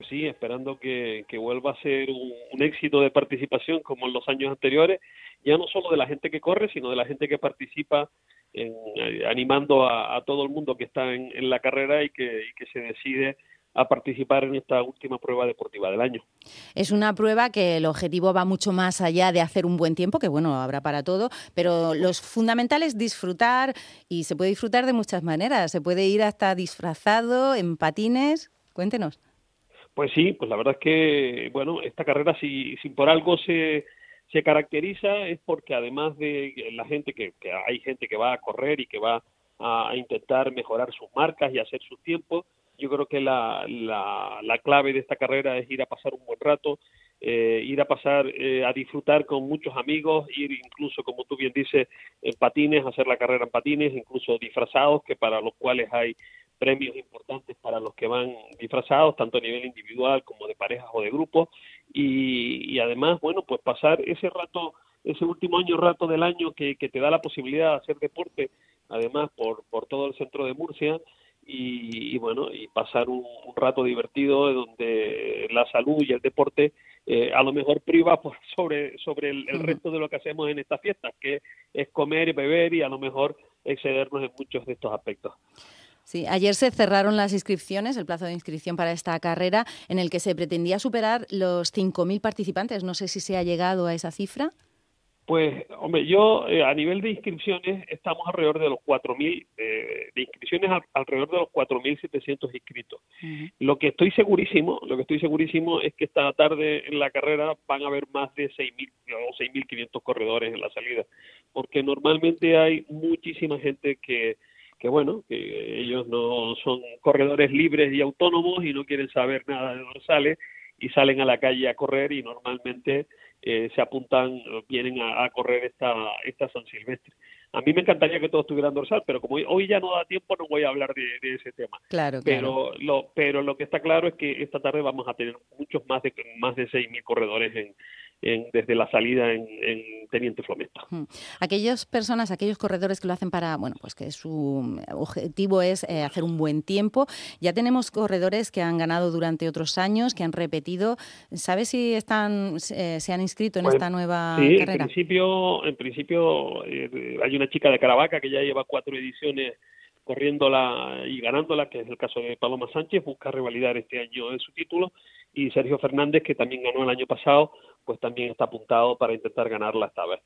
Sí, esperando que vuelva a ser un éxito de participación como en los años anteriores, ya no solo de la gente que corre, sino de la gente que participa animando a todo el mundo que está en la carrera y que se decide a participar en esta última prueba deportiva del año. Es una prueba que el objetivo va mucho más allá de hacer un buen tiempo, que bueno, habrá para todo, pero lo fundamental es disfrutar, y se puede disfrutar de muchas maneras. Se puede ir hasta disfrazado, en patines. Cuéntenos. Pues sí, pues la verdad es que, bueno, esta carrera si por algo se caracteriza es porque además de la gente que hay gente que va a correr y que va a intentar mejorar sus marcas y hacer sus tiempos, yo creo que la clave de esta carrera es ir a pasar un buen rato, ir a pasar a disfrutar con muchos amigos, ir incluso, como tú bien dices, en patines, hacer la carrera en patines, incluso disfrazados, que para los cuales hay premios importantes para los que van disfrazados, tanto a nivel individual como de parejas o de grupos, y además, bueno, pues pasar ese rato, ese último rato del año que te da la posibilidad de hacer deporte, además por todo el centro de Murcia, y bueno, y pasar un rato divertido donde la salud y el deporte a lo mejor priva sobre el resto de lo que hacemos en estas fiestas, que es comer y beber y a lo mejor excedernos en muchos de estos aspectos. Sí, ayer se cerraron las inscripciones, el plazo de inscripción para esta carrera, en el que se pretendía superar los 5.000 participantes. No sé si se ha llegado a esa cifra. Pues, hombre, yo a nivel de inscripciones estamos alrededor de los 4.000, de inscripciones alrededor de los 4.700 inscritos. Uh-huh. Lo que estoy segurísimo es que esta tarde en la carrera van a haber más de 6.000 o 6.500 corredores en la salida, porque normalmente hay muchísima gente que ellos no son corredores libres y autónomos y no quieren saber nada de dónde sale y salen a la calle a correr y normalmente se apuntan, vienen a correr esta San Silvestre. A mí me encantaría que todos tuvieran dorsal, pero como hoy ya no da tiempo, no voy a hablar de ese tema. Claro. Pero lo que está claro es que esta tarde vamos a tener muchos más de 6.000 corredores desde la salida en Teniente Flomesta. Aquellos corredores que lo hacen para, bueno, pues que su objetivo es hacer un buen tiempo. Ya tenemos corredores que han ganado durante otros años, que han repetido. ¿Sabes si se han inscrito en esta nueva carrera? En principio hay una chica de Caravaca que ya lleva 4 ediciones corriéndola y ganándola, que es el caso de Paloma Sánchez, busca revalidar este año en su título, y Sergio Fernández, que también ganó el año pasado, pues también está apuntado para intentar ganarla esta vez.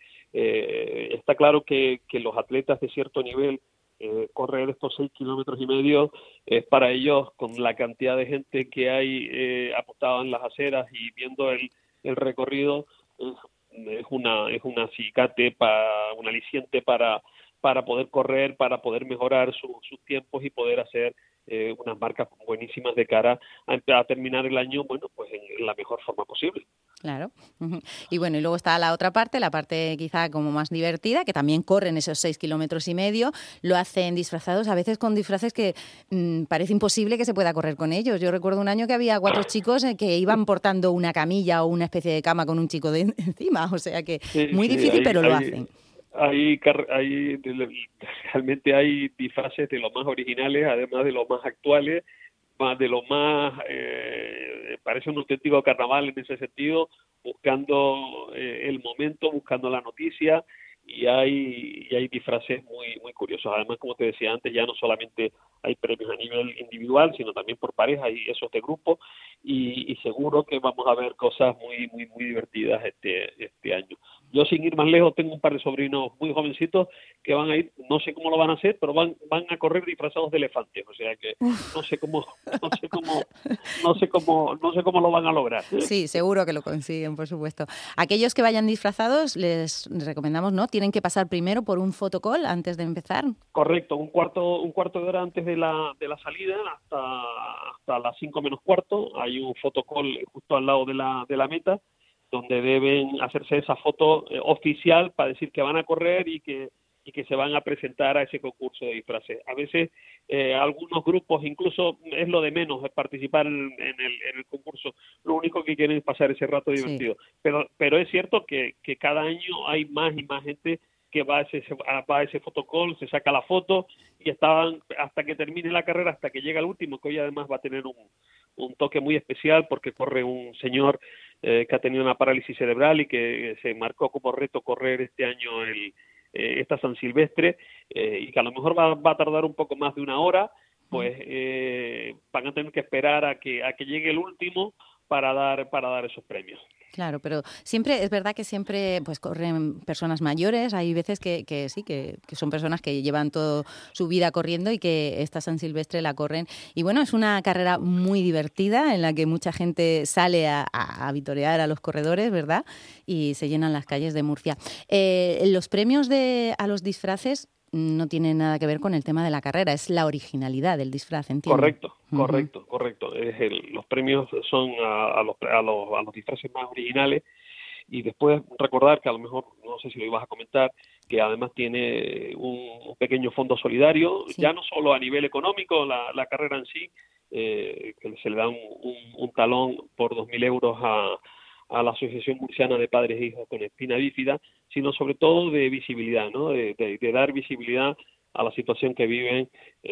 Está claro que los atletas de cierto nivel, correr estos 6,5 kilómetros es para ellos, con la cantidad de gente que hay apostada en las aceras y viendo el recorrido, es un acicate, un aliciente para poder correr, para poder mejorar sus tiempos y poder hacer unas marcas buenísimas de cara a terminar el año, bueno, pues en la mejor forma posible. Claro. Y bueno, y luego está la otra parte, la parte quizá como más divertida, que también corren esos 6,5 kilómetros, lo hacen disfrazados, a veces con disfraces que parece imposible que se pueda correr con ellos. Yo recuerdo un año que había 4 chicos que iban portando una camilla o una especie de cama con un chico encima, o sea que muy difícil, pero lo hacen. Realmente hay disfraces de los más originales, además de los más actuales, de lo más parece un auténtico carnaval en ese sentido, buscando el momento, buscando la noticia, y hay disfraces muy muy curiosos. Además, como te decía antes, ya no solamente hay premios a nivel individual, sino también por pareja y esos de grupo, y seguro que vamos a ver cosas muy muy muy divertidas este año. Yo, sin ir más lejos, tengo un par de sobrinos muy jovencitos que van a ir, no sé cómo lo van a hacer, pero van a correr disfrazados de elefantes, o sea que no sé cómo lo van a lograr. Sí, seguro que lo consiguen, por supuesto. Aquellos que vayan disfrazados, les recomendamos, ¿no? Tienen que pasar primero por un photocall antes de empezar. Correcto, un cuarto de hora antes de la salida, hasta las 5 menos cuarto, hay un photocall justo al lado de la meta, donde deben hacerse esa foto oficial para decir que van a correr y que se van a presentar a ese concurso de disfraces. A veces algunos grupos, incluso es lo de menos, es participar en el concurso, lo único que quieren es pasar ese rato divertido. Sí. Pero es cierto que cada año hay más y más gente que va a ese photocall, se saca la foto y estaban hasta que termine la carrera, hasta que llega el último, que hoy además va a tener un toque muy especial porque corre un señor que ha tenido una parálisis cerebral y que se marcó como reto correr este año esta San Silvestre, y que a lo mejor va a tardar un poco más de una hora, pues van a tener que esperar a que llegue el último para dar esos premios. Claro, pero siempre, es verdad que siempre pues corren personas mayores, hay veces que sí, que son personas que llevan toda su vida corriendo y que esta San Silvestre la corren. Y bueno, es una carrera muy divertida en la que mucha gente sale a vitorear a los corredores, ¿verdad? Y se llenan las calles de Murcia. Los premios a los disfraces no tienen nada que ver con el tema de la carrera, es la originalidad del disfraz, entiendo. Correcto. Los premios son a los disfraces más originales, y después recordar que a lo mejor, no sé si lo ibas a comentar, que además tiene un pequeño fondo solidario, sí. Ya no solo a nivel económico, la carrera en sí, que se le da un talón por 2.000 euros a la Asociación Murciana de Padres e Hijos con Espina Bífida, sino sobre todo de visibilidad, ¿no? De dar visibilidad a la situación que viven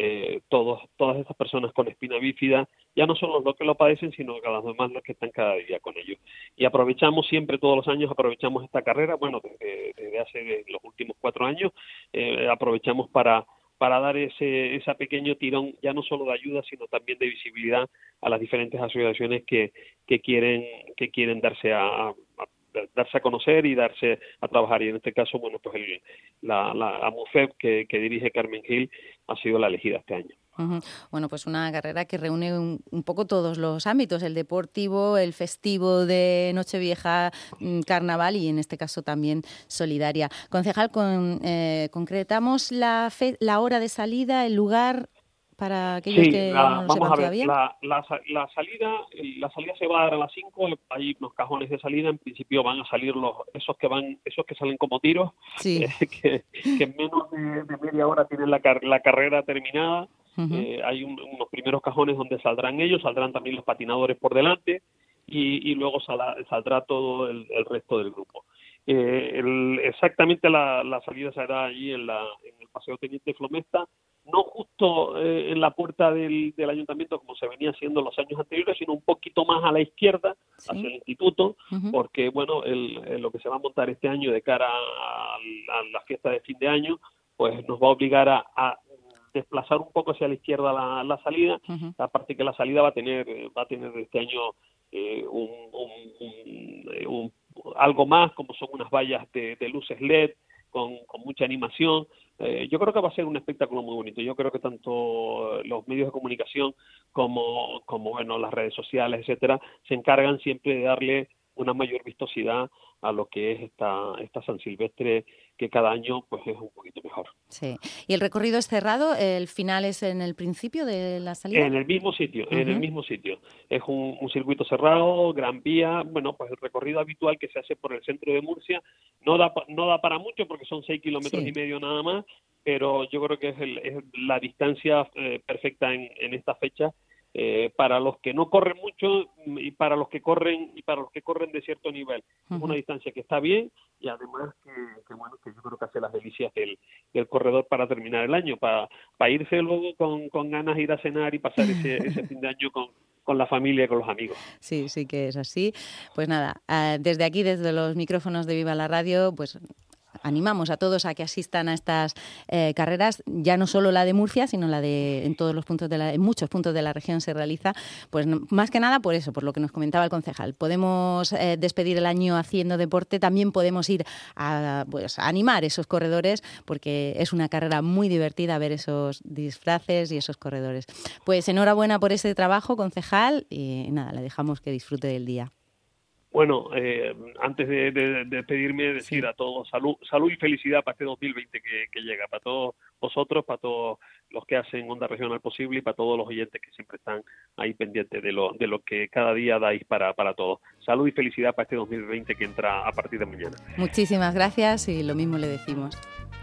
todas estas personas con espina bífida, ya no solo los que lo padecen, sino que los demás los que están cada día con ellos. Y aprovechamos siempre, todos los años, esta carrera, bueno, desde hace los últimos 4 años, aprovechamos para dar ese pequeño tirón, ya no solo de ayuda, sino también de visibilidad a las diferentes asociaciones que quieren darse a conocer y darse a trabajar. Y en este caso, bueno, pues la AMUFEP que dirige Carmen Gil ha sido la elegida este año. Uh-huh. Bueno, pues una carrera que reúne un poco todos los ámbitos, el deportivo, el festivo de Nochevieja, carnaval y en este caso también solidaria. Concejal, concretamos la hora de salida, el lugar para aquellos que no lo sepan todavía. La salida se va a dar a las 5, hay unos cajones de salida, en principio van a salir esos que salen como tiros, sí. que en menos de media hora tienen la carrera terminada. Uh-huh. Hay unos primeros cajones donde saldrán ellos, saldrán también los patinadores por delante y luego saldrá todo el resto del grupo. Exactamente la salida se hará allí en el Paseo Teniente Flomesta, no justo en la puerta del ayuntamiento como se venía haciendo en los años anteriores, sino un poquito más a la izquierda, sí, hacia el instituto, uh-huh, porque bueno, lo que se va a montar este año de cara a la fiesta de fin de año, pues nos va a obligar a desplazar un poco hacia la izquierda la salida, uh-huh, aparte que la salida va a tener este año algo más, como son unas vallas de luces LED con mucha animación. Yo creo que va a ser un espectáculo muy bonito. Yo creo que tanto los medios de comunicación como bueno, las redes sociales, etcétera, se encargan siempre de darle una mayor vistosidad a lo que es esta San Silvestre, que cada año pues es un poquito mejor. Sí. ¿Y el recorrido es cerrado? ¿El final es en el principio de la salida? En el mismo sitio, uh-huh, en el mismo sitio. Es un circuito cerrado, Gran Vía. Bueno, pues el recorrido habitual que se hace por el centro de Murcia no da para mucho porque son 6 kilómetros sí, y medio nada más, pero yo creo que es la distancia perfecta en esta fecha. Para los que no corren mucho y para los que corren de cierto nivel. Uh-huh. Es una distancia que está bien y además que yo creo que hace las delicias del corredor para terminar el año, para irse luego con ganas de ir a cenar y pasar ese fin de año con la familia y con los amigos. Sí, sí que es así. Pues nada, desde aquí, desde los micrófonos de Viva la Radio, pues animamos a todos a que asistan a estas carreras, ya no solo la de Murcia, sino la de en muchos puntos de la región se realiza, pues más que nada por eso, por lo que nos comentaba el concejal. Podemos despedir el año haciendo deporte, también podemos ir a animar esos corredores, porque es una carrera muy divertida ver esos disfraces y esos corredores. Pues enhorabuena por ese trabajo, concejal, y nada, le dejamos que disfrute del día. Bueno, antes de despedirme, decir sí, a todos salud y felicidad para este 2020 que llega, para todos vosotros, para todos los que hacen Onda Regional posible y para todos los oyentes que siempre están ahí pendientes de lo que cada día dais para todos. Salud y felicidad para este 2020 que entra a partir de mañana. Muchísimas gracias y lo mismo le decimos.